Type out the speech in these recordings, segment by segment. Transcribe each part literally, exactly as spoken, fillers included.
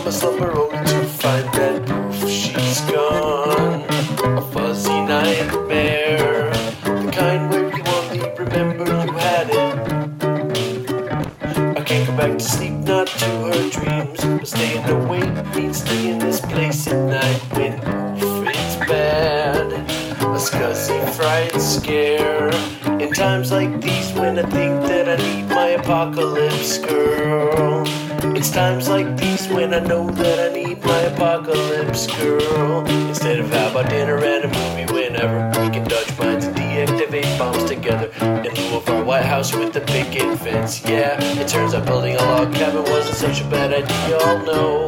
my slumber only to find that poof, she's gone. A fuzzy nightmare, the kind where you only remember you had it. I can't go back to sleep, not to her dreams, but staying awake means staying in this place at night when poof, it's bad. A scuzzy fright scare. In times like these when I think that I need my apocalypse girl. It's times like these when I know that I need my apocalypse girl. Instead of how about dinner and a movie whenever we can Dutch minds and deactivate bombs together in lieu of our White House with the picket fence. Yeah, it turns out building a log cabin wasn't such a bad idea, y'all know.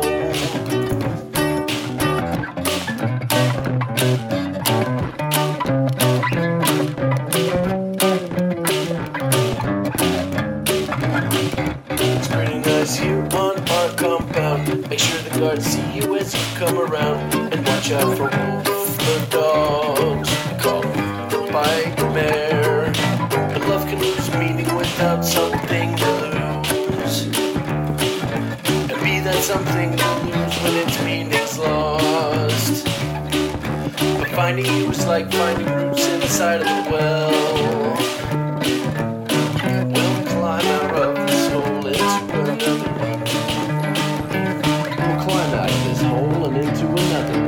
Here on our compound, make sure the guards see you as you come around, and watch out for Wolf the dogs. We call him the bike mare. And love can lose meaning without something to lose, and be that something to lose when its meaning's lost. But finding you is like finding roots inside of the well. We'll climb out of this hole into another. We'll climb out of this hole and into another.